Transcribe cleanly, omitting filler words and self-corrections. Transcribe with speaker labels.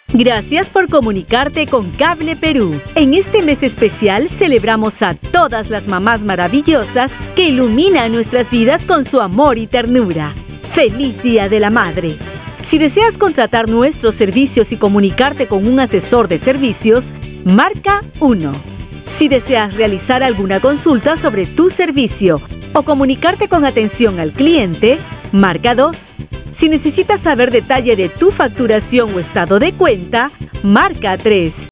Speaker 1: Gracias por comunicarte con Cable Perú. En este mes especial celebramos a todas las mamás maravillosas que iluminan nuestras vidas con su amor y ternura. ¡Feliz Día de la Madre! Si deseas contratar nuestros servicios y comunicarte con un asesor de servicios, marca 1. Si deseas realizar alguna consulta sobre tu servicio o comunicarte con atención al cliente, marca 2. Si necesitas saber detalle de tu facturación o estado de cuenta, marca 3.